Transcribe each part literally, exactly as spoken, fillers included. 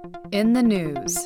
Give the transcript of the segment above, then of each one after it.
In the news.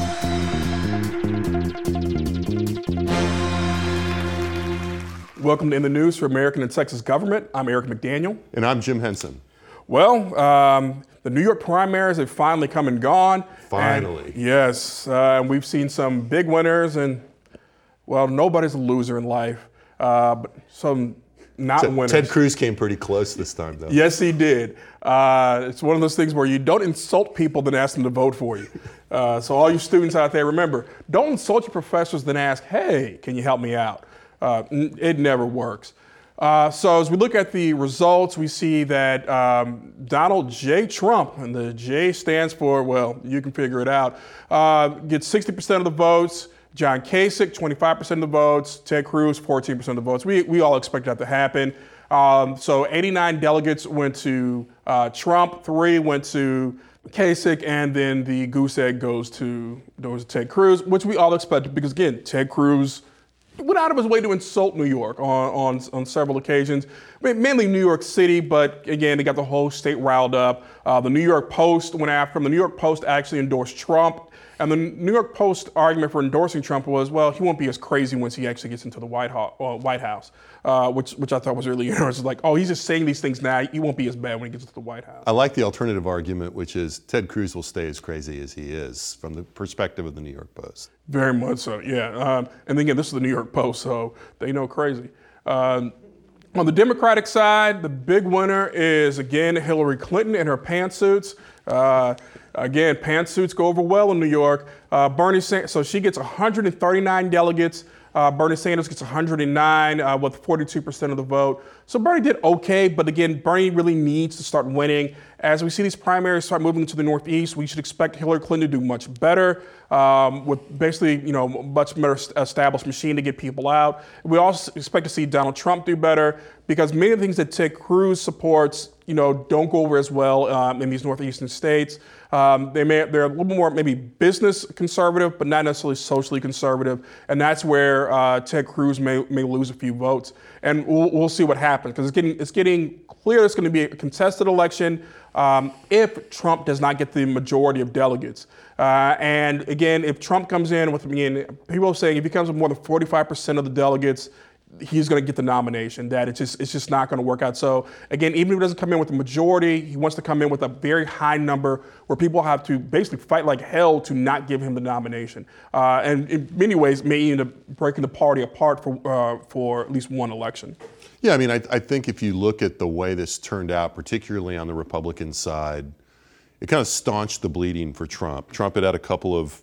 Welcome to In the News for American and Texas Government. I'm Eric McDaniel. And I'm Jim Henson. Well, um, the New York primaries have finally come and gone. Finally. And yes, uh, and we've seen some big winners and, well, nobody's a loser in life, uh, but some not Ted, winners. Ted Cruz came pretty close this time, though. Yes, he did. Uh, it's one of those things where you don't insult people, then ask them to vote for you. Uh, so all you students out there, remember, don't insult your professors, then ask, hey, can you help me out? Uh, it never works. Uh, so as we look at the results, we see that um, Donald J. Trump, and the J stands for, well, you can figure it out, uh, gets sixty percent of the votes. John Kasich, twenty-five percent of the votes. Ted Cruz, fourteen percent of the votes. We, we all expect that to happen. Um, so eighty-nine delegates went to uh, Trump, three went to Kasich, and then the goose egg goes to, goes to Ted Cruz, which we all expected because, again, Ted Cruz went out of his way to insult New York on, on, on several occasions, mainly New York City, but again, they got the whole state riled up. Uh, the New York Post went after him. The New York Post actually endorsed Trump. And the New York Post argument for endorsing Trump was, well, he won't be as crazy once he actually gets into the White House, uh, White House uh, which which I thought was really interesting. Like, oh, he's just saying these things now. He won't be as bad when he gets to the White House. I like the alternative argument, which is Ted Cruz will stay as crazy as he is from the perspective of the New York Post. Very much so, yeah. Um, and then again, this is the New York Post, so they know crazy. Um, on the Democratic side, the big winner is, again, Hillary Clinton and her pantsuits. Uh, again, pantsuits go over well in New York. Uh, Bernie Sanders, so she gets one hundred thirty-nine delegates. Uh, Bernie Sanders gets one hundred nine uh, with forty-two percent of the vote. So Bernie did okay, but again, Bernie really needs to start winning. As we see these primaries start moving to the Northeast, we should expect Hillary Clinton to do much better um, with basically, you know, much better established machine to get people out. We also expect to see Donald Trump do better because many of the things that Ted Cruz supports, you know, don't go over as well um, in these northeastern states. Um, they may, they're a little more maybe business conservative, but not necessarily socially conservative. And that's where uh, Ted Cruz may, may lose a few votes. And we'll, we'll see what happens because it's getting, it's getting clear it's going to be a contested election um, if Trump does not get the majority of delegates. Uh, and again, if Trump comes in with, I mean, people are saying if he comes with more than forty-five percent of the delegates, he's going to get the nomination, that it's just it's just not going to work out. So again, even if he doesn't come in with the majority, he wants to come in with a very high number where people have to basically fight like hell to not give him the nomination. Uh, and in many ways, may end up breaking the party apart for uh, for at least one election. Yeah, I mean, I, I think if you look at the way this turned out, particularly on the Republican side, it kind of staunched the bleeding for Trump. Trump had had a couple of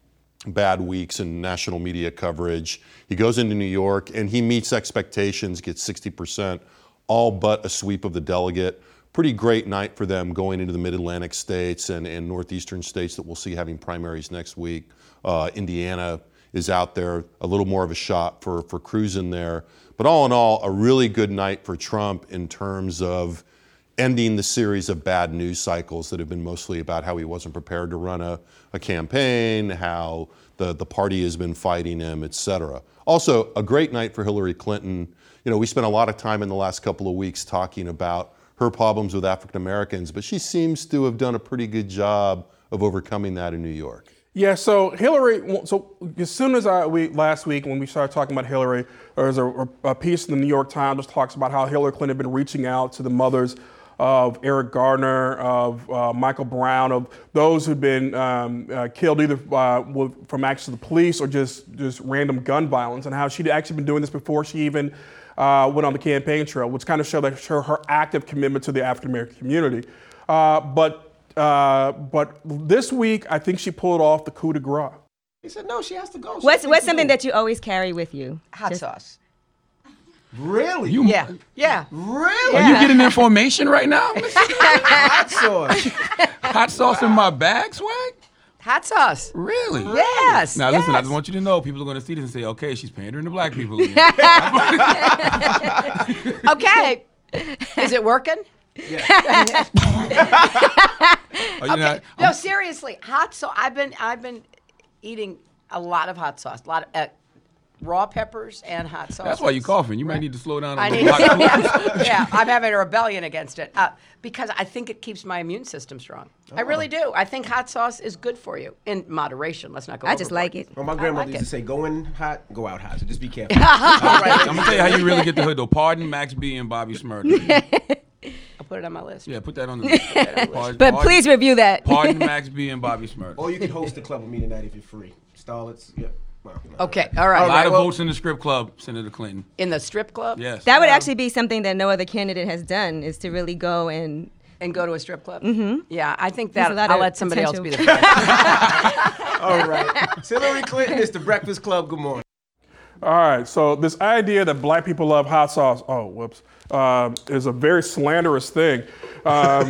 bad weeks in national media coverage. He goes into New York and he meets expectations, gets sixty percent, all but a sweep of the delegate. Pretty great night for them going into the mid-Atlantic states and, and northeastern states that we'll see having primaries next week. Uh, Indiana is out there, a little more of a shot for, for Cruz in there. But all in all, a really good night for Trump in terms of ending the series of bad news cycles that have been mostly about how he wasn't prepared to run a, a campaign, how the, the party has been fighting him, et cetera. Also, a great night for Hillary Clinton. You know, we spent a lot of time in the last couple of weeks talking about her problems with African Americans, but she seems to have done a pretty good job of overcoming that in New York. Yeah, so Hillary, so as soon as I, we, last week when we started talking about Hillary, there was a, a piece in the New York Times that talks about how Hillary Clinton had been reaching out to the mothers of Eric Garner, of uh, Michael Brown, of those who'd been um, uh, killed either uh, with, from acts of the police or just, just random gun violence, and how she'd actually been doing this before she even uh, went on the campaign trail, which kind of showed that show her active commitment to the African American community. Uh, but uh, but this week, I think she pulled off the coup de grace. He said, no, she has to go. She What's what's to something go. that you always carry with you? Hot Just- sauce. Really? You, yeah. Yeah. Really? Are you getting information right now? Hot sauce. Hot sauce in my bag, Swag? Hot sauce. Really? Yes. Now yes. listen, I just want you to know, people are going to see this and say, okay, she's pandering to black people again. Okay. Is it working? Yeah. Okay. Not, no, seriously, hot sauce. I've been I've been eating a lot of hot sauce. A lot of uh, raw peppers and hot sauce. That's why you're coughing. You might need to slow down a I little. need Hot yeah, yeah, I'm having a rebellion against it uh, because I think it keeps my immune system strong. I really do. I think hot sauce is good for you in moderation. Let's not go. I just overboard. like it. Well, my grandmother like used to it. say, go in hot, go out hot. So just be careful. All right. I'm gonna tell you how you really get the hood though. Pardon Max B and Bobby Smurda. I'll put it on my list. Yeah, put that on the list. Pardon, But pardon- please review that. Pardon Max B and Bobby Smurda. Or you can host a club with me tonight if you're free. Starlets, yeah. Well, you know. Okay, all right. A lot of well- votes in the strip club, Senator Clinton. In the strip club. Yes. That would actually be something that no other candidate has done, is to really go and And go to a strip club. Mm-hmm. Yeah, I think that There's a lot I'll of let somebody else be the. potential. president. All right. Hillary Clinton is the Breakfast Club. Good morning. All right, so this idea that black people love hot sauce, oh, whoops, um, is a very slanderous thing. Um,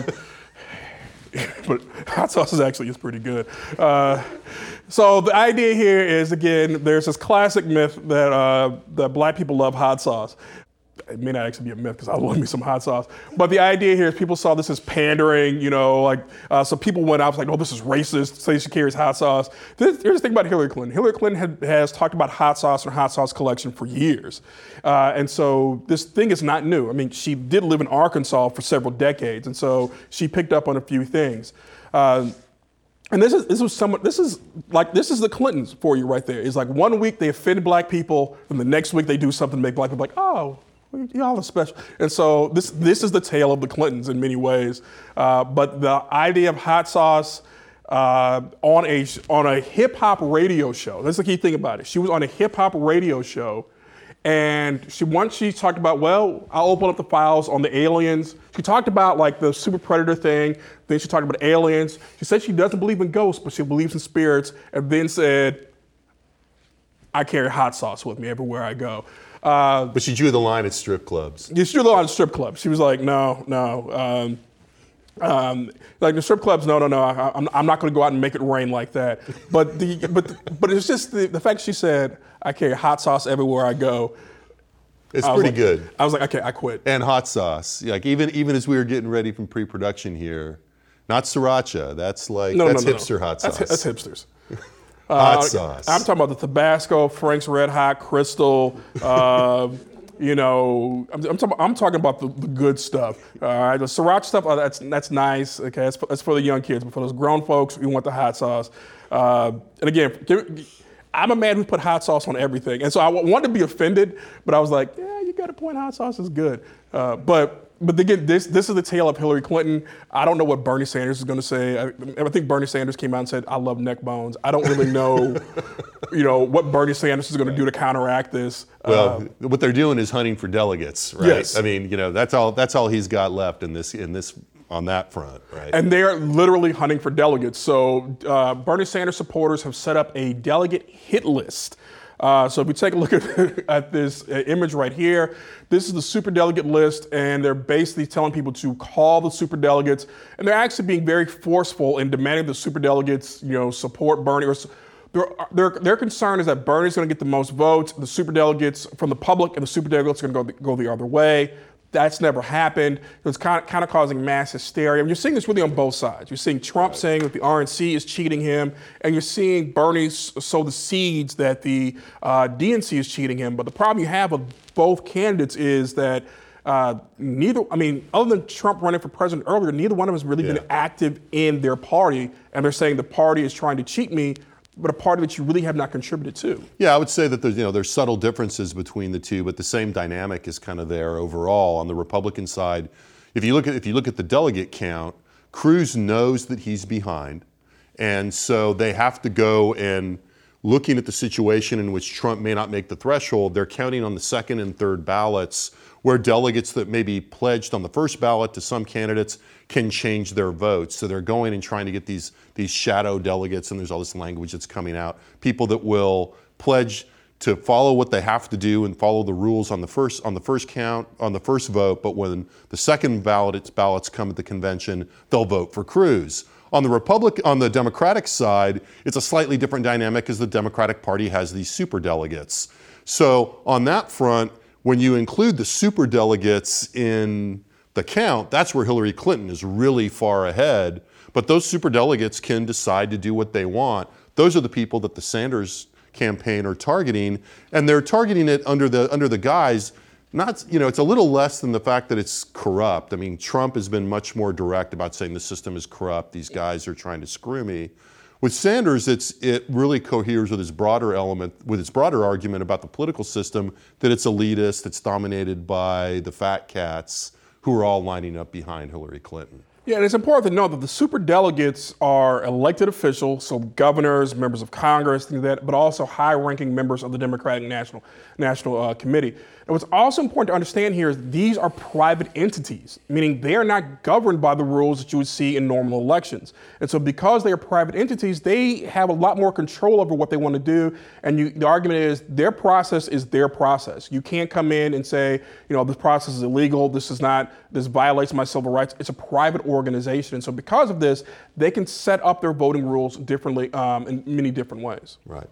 but hot sauce is actually is pretty good. Uh, so the idea here is, again, there's this classic myth that uh, that black people love hot sauce. It may not actually be a myth because I love me some hot sauce. But the idea here is people saw this as pandering, you know, like, uh, so people went out like, oh, this is racist, say she carries hot sauce. This, here's the thing about Hillary Clinton. Hillary Clinton had, has talked about hot sauce and hot sauce collection for years. Uh, and so this thing is not new. I mean, she did live in Arkansas for several decades. And so she picked up on a few things. Uh, And this is this was some this is like this is the Clintons for you right there. It's like one week they offend black people, and the next week they do something to make black people like, oh, y'all are special. And so this this is the tale of the Clintons in many ways. Uh, but the idea of hot sauce uh, on a on a hip hop radio show. That's the key thing about it. She was on a hip hop radio show. And she once she talked about, well, I'll open up the files on the aliens. She talked about like the super predator thing. Then she talked about aliens. She said she doesn't believe in ghosts, but she believes in spirits. And then said, I carry hot sauce with me everywhere I go. Uh, But she drew the line at strip clubs. she drew the line at strip clubs. She was like, no, no. Um, um, like the strip clubs, no, no, no. I, I'm, I'm not going to go out and make it rain like that. But the, but, but it's just the, the fact she said, I carry hot sauce everywhere I go. It's I was pretty like- good. I was like, okay, I quit. And hot sauce. Like even even as we were getting ready from pre-production here, not sriracha. That's like No, that's no, no, hipster no. hot sauce. That's, that's hipsters. hot Uh, sauce. I'm talking about the Tabasco, Frank's Red Hot, Crystal. Uh, you know, I'm, I'm, talking, I'm talking about the, the good stuff. All right, the sriracha stuff, oh, that's that's nice. Okay, that's for, that's for the young kids, but for those grown folks, we want the hot sauce. Uh, and again, give, I'm a man who put hot sauce on everything, and so I wanted to be offended, but I was like, yeah, you got a point. Hot sauce is good, uh, but. But again, this this is the tale of Hillary Clinton. I don't know what Bernie Sanders is going to say. I, I think Bernie Sanders came out and said, "I love neck bones." I don't really know, you know, what Bernie Sanders is going to do to counteract this. Well, Uh, what they're doing is hunting for delegates, right? Yes. I mean, you know, that's all that's all he's got left in this in this on that front, right? and they are literally hunting for delegates. So uh, Bernie Sanders supporters have set up a delegate hit list. Uh, so if we take a look at, at this uh, image right here, this is the superdelegate list, and they're basically telling people to call the superdelegates, and they're actually being very forceful in demanding the superdelegates, you know, support Bernie. Or, s- their, their, their concern is that Bernie's going to get the most votes, the superdelegates from the public, and the superdelegates are going to go, go the other way. That's never happened. It's kind of, kind of causing mass hysteria. And you're seeing this really on both sides. You're seeing Trump saying that the R N C is cheating him, and you're seeing Bernie s- sow the seeds that the uh, D N C is cheating him. But the problem you have with both candidates is that uh, neither, I mean, other than Trump running for president earlier, neither one of them has really Yeah. been active in their party. And they're saying the party is trying to cheat me, but a party that you really have not contributed to. Yeah, I would say that there's you know there's subtle differences between the two, but the same dynamic is kind of there overall. On the Republican side, if you look at if you look at the delegate count, Cruz knows that he's behind, and so they have to go and looking at the situation in which Trump may not make the threshold, they're counting on the second and third ballots where delegates that may be pledged on the first ballot to some candidates can change their votes. So they're going and trying to get these, these shadow delegates, and there's all this language that's coming out, people that will pledge to follow what they have to do and follow the rules on the first on the first count, on the first vote, but when the second ballot ballots come at the convention, they'll vote for Cruz. On the Republic, on the Democratic side, it's a slightly different dynamic as the Democratic Party has these super delegates. So on that front, when you include the super delegates in the count, that's where Hillary Clinton is really far ahead. But those super delegates can decide to do what they want. Those are the people that the Sanders campaign are targeting, and they're targeting it under the under the guise, not, you know, it's a little less than the fact that it's corrupt. I mean, Trump has been much more direct about saying the system is corrupt, these guys are trying to screw me. With Sanders, it's it really coheres with his broader element, with its broader argument about the political system, that it's elitist, it's dominated by the fat cats who are all lining up behind Hillary Clinton. Yeah, and it's important to note that the superdelegates are elected officials, so governors, members of Congress, things like that, but also high-ranking members of the Democratic National National uh, Committee. And what's also important to understand here is these are private entities, meaning they are not governed by the rules that you would see in normal elections. And so because they are private entities, they have a lot more control over what they want to do. And you, the argument is their process is their process. You can't come in and say, you know, this process is illegal, this is not, this violates my civil rights. It's a private organization. And so because of this, they can set up their voting rules differently um, in many different ways. Right.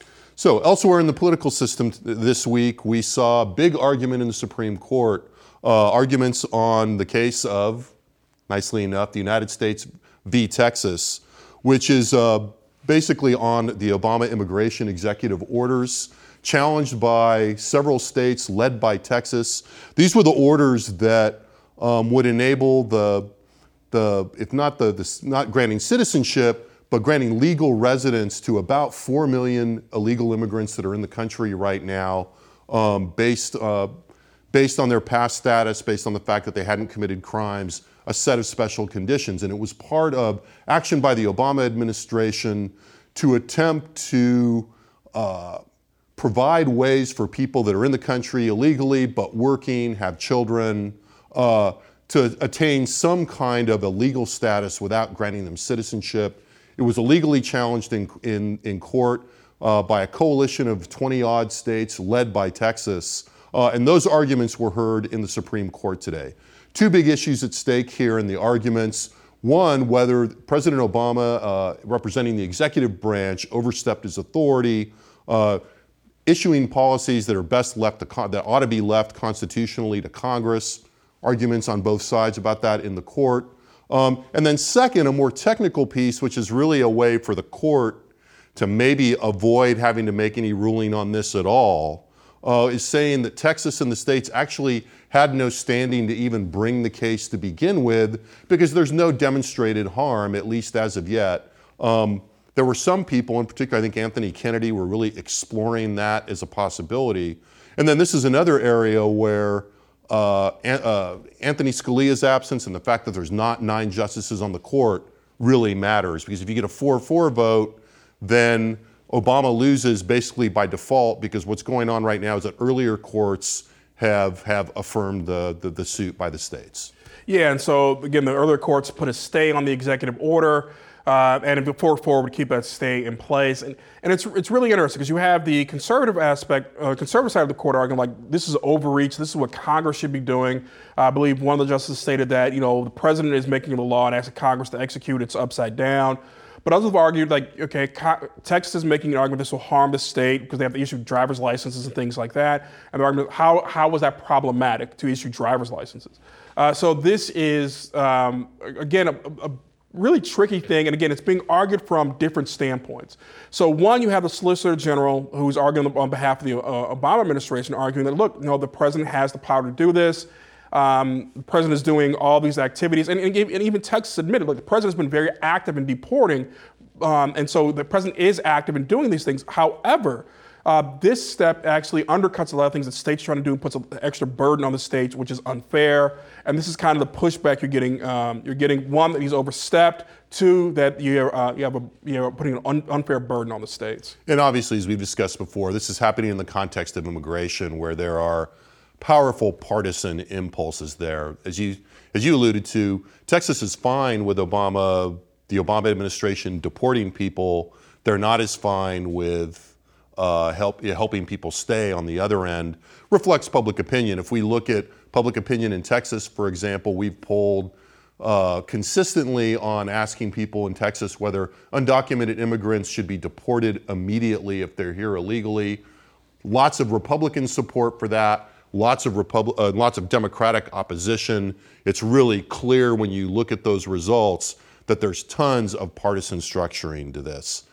So elsewhere in the political system this week, we saw a big argument in the Supreme Court, uh, arguments on the case of, nicely enough, the United States v. Texas, which is uh, basically on the Obama immigration executive orders, challenged by several states, led by Texas. These were the orders that um, would enable the, the if not the, the not granting citizenship, but granting legal residence to about four million illegal immigrants that are in the country right now, um, based, uh, based on their past status, based on the fact that they hadn't committed crimes, a set of special conditions. And it was part of action by the Obama administration to attempt to uh, provide ways for people that are in the country illegally but working, have children, uh, to attain some kind of a legal status without granting them citizenship. It was illegally challenged in, in, in court uh, by a coalition of twenty odd states led by Texas. Uh, and those arguments were heard in the Supreme Court today. Two big issues at stake here in the arguments. One, whether President Obama, uh, representing the executive branch, overstepped his authority, uh, issuing policies that are best left to con- that ought to be left constitutionally to Congress. Arguments on both sides about that in the court. Um, and then second, a more technical piece, which is really a way for the court to maybe avoid having to make any ruling on this at all, uh, is saying that Texas and the states actually had no standing to even bring the case to begin with because there's no demonstrated harm, at least as of yet. Um, there were some people, in particular, I think Anthony Kennedy, were really exploring that as a possibility. And then this is another area where Uh, uh, Anthony Scalia's absence and the fact that there's not nine justices on the court really matters, because if you get a four four vote, then Obama loses basically by default, because what's going on right now is that earlier courts have have affirmed the, the, the suit by the states. Yeah, and so again, the earlier courts put a stay on the executive order, uh, and if the four four would keep that stay in place. And, and it's it's really interesting because you have the conservative aspect, uh, conservative side of the court arguing like this is overreach, this is what Congress should be doing. Uh, I believe one of the justices stated that, you know, the president is making the law and asking Congress to execute, it's upside down. But others have argued like, okay, Co- Texas is making an argument this will harm the state because they have to issue driver's licenses and things like that. And the argument, how, how was that problematic to issue driver's licenses? Uh, so this is, um, again, a, a really tricky thing. And again, it's being argued from different standpoints. So one, you have the Solicitor General who's arguing on behalf of the uh, Obama administration, arguing that, look, you know, the president has the power to do this. Um, the president is doing all these activities, and, and, and even Texas admitted, like the president's been very active in deporting, um, and so the president is active in doing these things. However, uh, this step actually undercuts a lot of things that states are trying to do and puts an extra burden on the states, which is unfair. And this is kind of the pushback you're getting. Um, you're getting one, that he's overstepped. Two, that you're uh, you have a you're putting an un- unfair burden on the states. And obviously, as we've discussed before, this is happening in the context of immigration, where there are powerful partisan impulses there. As you as you alluded to, Texas is fine with Obama, the Obama administration deporting people. They're not as fine with uh, help, helping people stay on the other end. Reflects public opinion. If we look at public opinion in Texas, for example, we've polled uh, consistently on asking people in Texas whether undocumented immigrants should be deported immediately if they're here illegally. Lots of Republican support for that. Lots of Repub- uh, lots of Democratic opposition. It's really clear when you look at those results that there's tons of partisan structuring to this.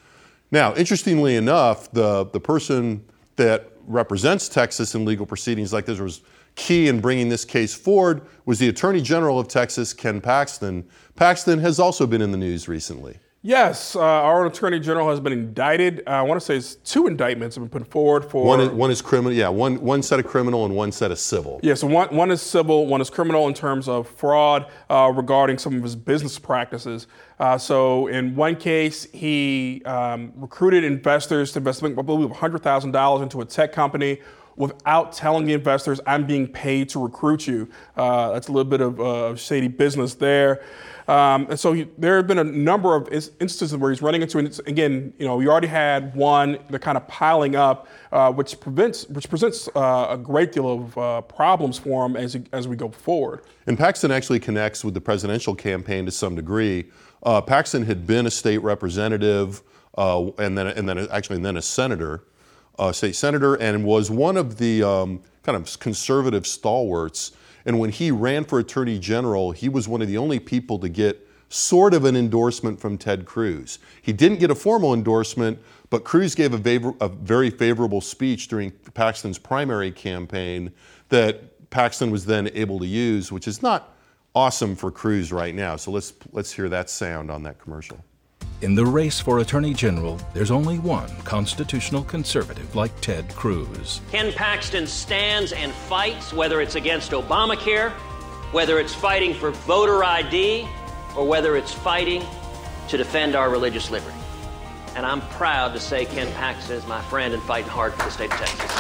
Now, interestingly enough, the, the person that represents Texas in legal proceedings like this was key in bringing this case forward was the Attorney General of Texas, Ken Paxton. Paxton has also been in the news recently. Yes, uh, our Attorney General has been indicted. Uh, I want to say it's two indictments have been put forward for. One is, one is criminal, yeah, one, one set of criminal and one set of civil. Yeah, so one, one is civil, one is criminal in terms of fraud uh, regarding some of his business practices. Uh, so in one case, he um, recruited investors to invest, I believe, one hundred thousand dollars into a tech company without telling the investors, I'm being paid to recruit you. Uh, that's a little bit of uh, shady business there. Um, and so he, there have been a number of instances where he's running into, and again, you know, we already had one, they're kind of piling up, uh, which prevents, which presents uh, a great deal of uh, problems for him as, he, as we go forward. And Paxton actually connects with the presidential campaign to some degree. Uh, Paxton had been a state representative, uh, and then and then actually and then a senator, uh, state senator, and was one of the um, kind of conservative stalwarts. And when he ran for Attorney General, he was one of the only people to get sort of an endorsement from Ted Cruz. He didn't get a formal endorsement, but Cruz gave a, favor- a very favorable speech during Paxton's primary campaign that Paxton was then able to use, which is not awesome for Cruz right now. So let's let's hear that sound on that commercial. In the race for Attorney General, there's only one constitutional conservative like Ted Cruz. Ken Paxton stands and fights, whether it's against Obamacare, whether it's fighting for voter I D, or whether it's fighting to defend our religious liberty. And I'm proud to say Ken Paxton is my friend and fighting hard for the state of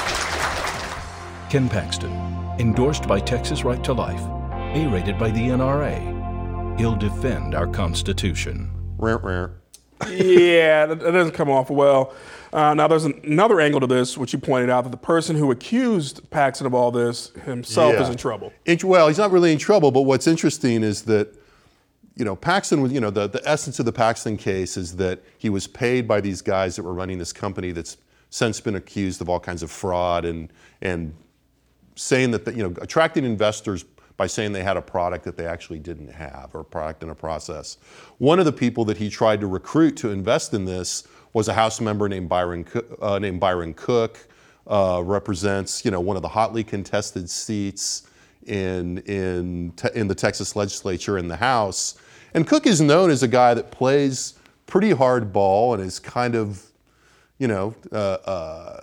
Texas. Ken Paxton, endorsed by Texas Right to Life, A-rated by the N R A. He'll defend our Constitution. Rare, rare. Yeah, that, that doesn't come off well. Uh, now, there's an, another angle to this, which you pointed out, that the person who accused Paxton of all this himself Yeah. is in trouble. Int- well, he's not really in trouble, but what's interesting is that, you know, Paxton was, you know, the, the essence of the Paxton case is that he was paid by these guys that were running this company that's since been accused of all kinds of fraud and and saying that, the, you know, attracting investors by saying they had a product that they actually didn't have, or a product in a process. One of the people that he tried to recruit to invest in this was a House member named Byron, uh, named Byron Cook, uh, represents, you know, one of the hotly contested seats in, in, te- in the Texas legislature in the House. And Cook is known as a guy that plays pretty hard ball and is kind of, you know, uh, uh,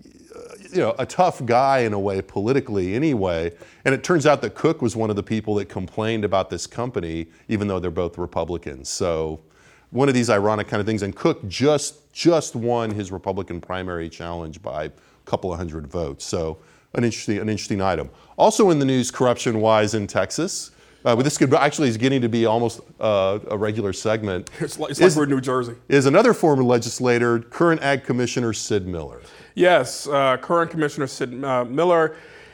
you know, a tough guy in a way politically anyway. And it turns out that Cook was one of the people that complained about this company, even though they're both Republicans. So one of these ironic kind of things. And Cook just just won his Republican primary challenge by a couple of hundred votes. So an interesting an interesting item. Also in the news, corruption-wise in Texas, uh, but this could actually is getting to be almost uh, a regular segment. It's like, it's is, like we're in New Jersey. Is another former legislator, current Ag Commissioner Sid Miller. Yes, uh, current Commissioner Sid uh, Miller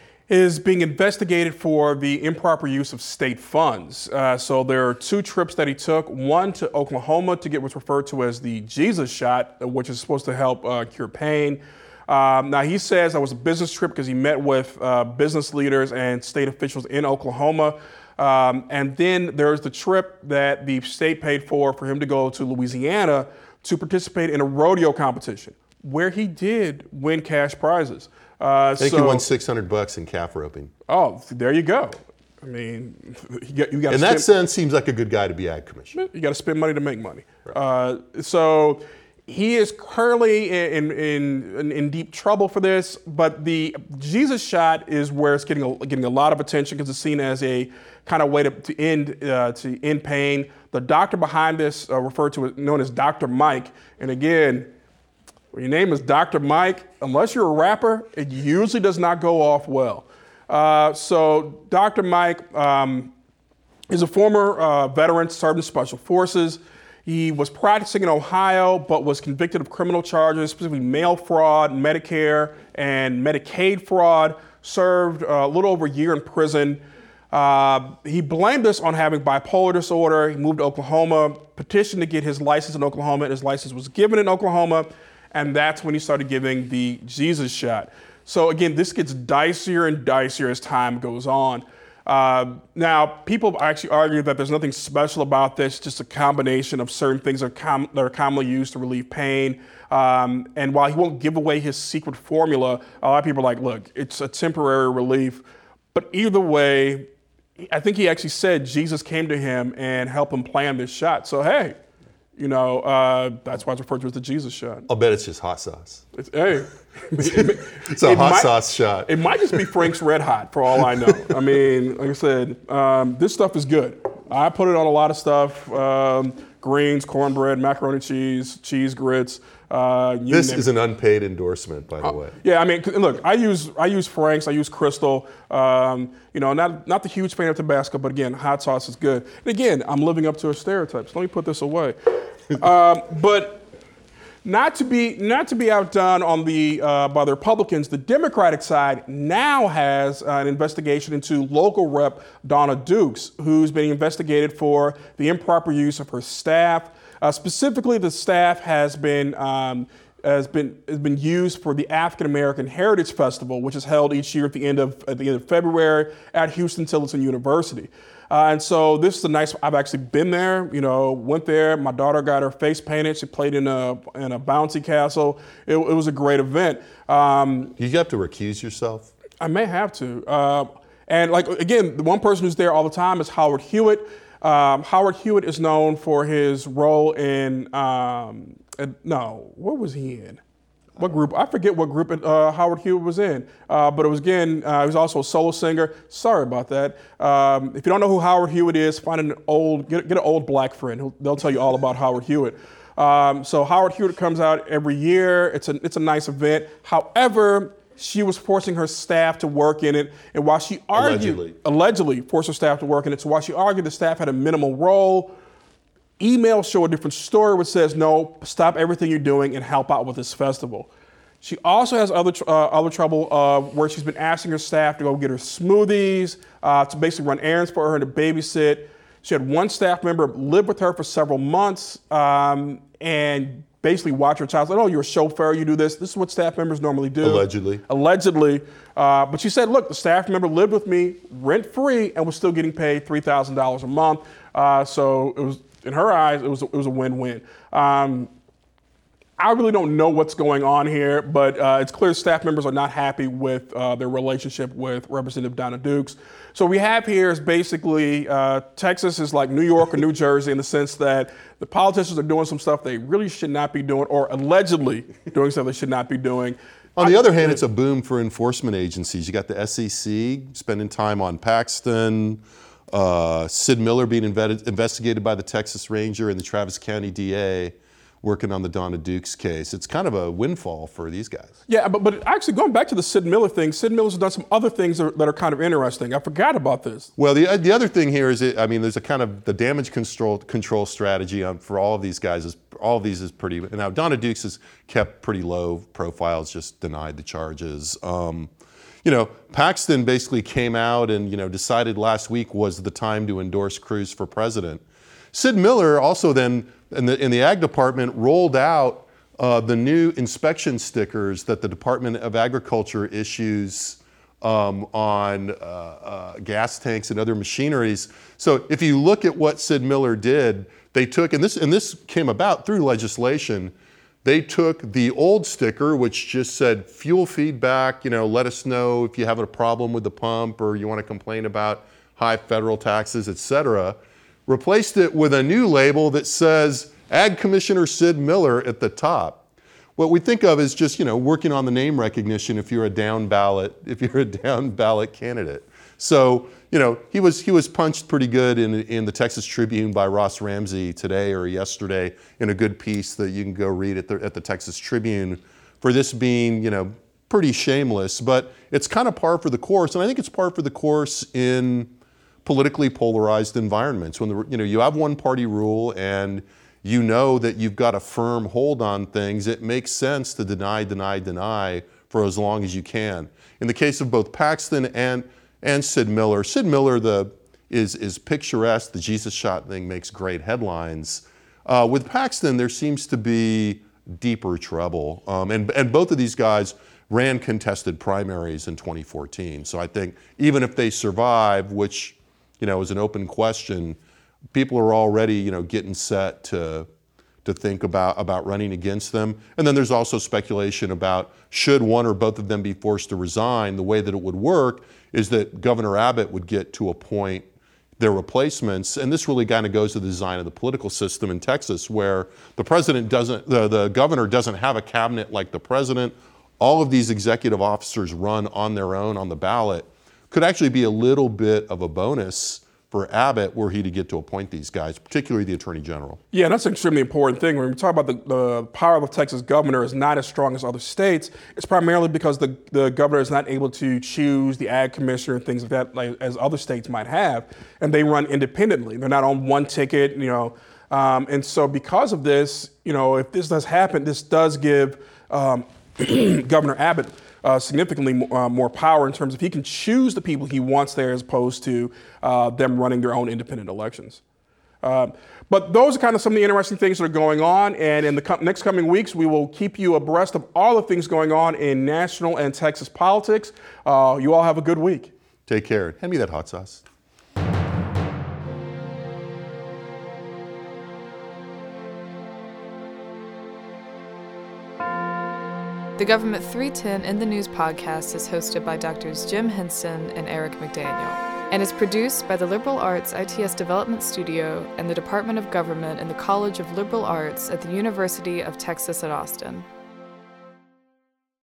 is being investigated for the improper use of state funds. Uh, so there are two trips that he took, one to Oklahoma to get what's referred to as the Jesus shot, which is supposed to help uh, cure pain. Um, now he says that was a business trip because he met with uh, business leaders and state officials in Oklahoma. Um, and then there's the trip that the state paid for for him to go to Louisiana to participate in a rodeo competition, where he did win cash prizes. Uh, I think so, he won six hundred bucks in calf roping. Oh, there you go. I mean, you got, you got In to that spend, sense, seems like a good guy to be Ag Commissioner. you got to spend money to make money. Uh, so he is currently in, in, in, in deep trouble for this, but the Jesus shot is where it's getting a, getting a lot of attention because it's seen as a kind of way to, to end uh, to end pain. The doctor behind this, uh, referred to as known as Doctor Mike, and again, when your name is Doctor Mike, unless you're a rapper, it usually does not go off well. Uh, so Doctor Mike um, is a former uh, veteran, served in Special Forces. He was practicing in Ohio, but was convicted of criminal charges, specifically mail fraud, Medicare, and Medicaid fraud, served uh, a little over a year in prison. Uh, he blamed this on having bipolar disorder. He moved to Oklahoma, petitioned to get his license in Oklahoma, and his license was given in Oklahoma. And that's when he started giving the Jesus shot. So again, this gets dicier and dicier as time goes on. Uh, now, people actually argue that there's nothing special about this, just a combination of certain things that are, com- that are commonly used to relieve pain. Um, and while he won't give away his secret formula, a lot of people are like, look, it's a temporary relief. But either way, I think he actually said Jesus came to him and helped him plan this shot. So, hey, you know, uh, that's why it's referred to as the Jesus shot. I'll bet it's just hot sauce. It's, hey, It's a it hot might- sauce shot. It might just be Frank's Red Hot, for all I know. I mean, like I said, um, this stuff is good. I put it on a lot of stuff: um, greens, cornbread, macaroni and cheese, cheese grits. Uh, you This name is it. an unpaid endorsement, by the way. Yeah, I mean, 'cause look, I use I use Frank's, I use Crystal. Um, you know, not not the huge fan of Tabasco, but again, hot sauce is good. And again, I'm living up to a stereotype. So let me put this away. um, but not to be not to be outdone on the uh, by the Republicans, the Democratic side now has uh, an investigation into local rep Donna Dukes, who's being investigated for the improper use of her staff. Uh, specifically, the staff has been um, has been has been used for the African American Heritage Festival, which is held each year at the end of at the end of February at Houston-Tillotson University. Uh, and so this is a nice. I've actually been there. You know, went there. My daughter got her face painted. She played in a in a bouncy castle. It, it was a great event. Um, You have to recuse yourself. I may have to. Uh, and like again, the one person who's there all the time is Howard Hewitt. Um, Howard Hewitt is known for his role in, um, uh, no, what was he in? What group? I forget what group uh, Howard Hewitt was in, uh, but it was again, uh, he was also a solo singer. Sorry about that. Um, if you don't know who Howard Hewitt is, find an old, get, get an old black friend. He'll, they'll tell you all about Howard Hewitt. Um, so Howard Hewitt comes out every year. It's a, it's a nice event. However, she was forcing her staff to work in it, and while she argued, Allegedly. allegedly forced her staff to work in it, so while she argued the staff had a minimal role, emails show a different story which says, no, stop everything you're doing and help out with this festival. She also has other tr- uh, other trouble uh, where she's been asking her staff to go get her smoothies, uh, to basically run errands for her and to babysit. She had one staff member live with her for several months um, and basically watch her child. Like, oh, you're a chauffeur, you do this. This is what staff members normally do. Allegedly. Allegedly. Uh, but she said, look, the staff member lived with me rent-free and was still getting paid three thousand dollars a month. Uh, so it was, in her eyes, it was, it was a win-win. Um, I really don't know what's going on here, but uh, it's clear staff members are not happy with uh, their relationship with Representative Donna Dukes. So what we have here is basically uh, Texas is like New York or New Jersey in the sense that the politicians are doing some stuff they really should not be doing, or allegedly doing stuff they should not be doing. On the I- other hand, it's a boom for enforcement agencies. You got the S E C spending time on Paxton, uh, Sid Miller being invet- investigated by the Texas Ranger, and the Travis County D A working on the Donna Dukes case. It's kind of a windfall for these guys. Yeah, but, but actually going back to the Sid Miller thing, Sid Miller's done some other things that are, that are kind of interesting. I forgot about this. Well, the the other thing here is, it, I mean, there's a kind of the damage control control strategy on, for all of these guys is all of these is pretty. Now Donna Dukes has kept pretty low profiles, just denied the charges. Um, you know, Paxton basically came out and you know decided last week was the time to endorse Cruz for president. Sid Miller also then in the in the ag department rolled out uh, the new inspection stickers that the Department of Agriculture issues um, on uh, uh, gas tanks and other machineries. So if you look at what Sid Miller did, they took, and this and this came about through legislation, they took the old sticker, which just said fuel feedback, you know, let us know if you have a problem with the pump or you want to complain about high federal taxes, et cetera, replaced it with a new label that says Ag Commissioner Sid Miller at the top. What we think of is just, you know, working on the name recognition if you're a down ballot, if you're a down ballot candidate. So, you know, he was he was punched pretty good in in the Texas Tribune by Ross Ramsey today or yesterday in a good piece that you can go read at the at the Texas Tribune for this being, you know, pretty shameless, but it's kind of par for the course, and I think it's par for the course in politically polarized environments when the, you know you have one party rule and you know that you've got a firm hold on things. It makes sense to deny, deny, deny for as long as you can. In the case of both Paxton and and Sid Miller, Sid Miller the is is picturesque. The Jesus shot thing makes great headlines. Uh, with Paxton, there seems to be deeper trouble, um, and and both of these guys ran contested primaries in twenty fourteen. So I think even if they survive, which, you know, is an open question, people are already, you know, getting set to to think about, about running against them. And then there's also speculation about should one or both of them be forced to resign, the way that it would work is that Governor Abbott would get to appoint their replacements. And this really kind of goes to the design of the political system in Texas, where the president doesn't, the, the governor doesn't have a cabinet like the president. All of these executive officers run on their own on the ballot. Could actually be a little bit of a bonus for Abbott were he to get to appoint these guys, particularly the Attorney General. Yeah, that's an extremely important thing. When we talk about the, the power of the Texas governor is not as strong as other states, it's primarily because the, the governor is not able to choose the ag commissioner and things like that, like, as other states might have, and they run independently. They're not on one ticket, you know. Um, and so because of this, you know, if this does happen, this does give um, Governor Abbott Uh, significantly more, uh, more power in terms of he can choose the people he wants there as opposed to uh, them running their own independent elections. Um, but those are kind of some of the interesting things that are going on. And in the co- next coming weeks, we will keep you abreast of all the things going on in national and Texas politics. Uh, you all have a good week. Take care. Hand me that hot sauce. The Government three ten in the News podcast is hosted by Doctors Jim Henson and Eric McDaniel, and is produced by the Liberal Arts I T S Development Studio and the Department of Government in the College of Liberal Arts at the University of Texas at Austin.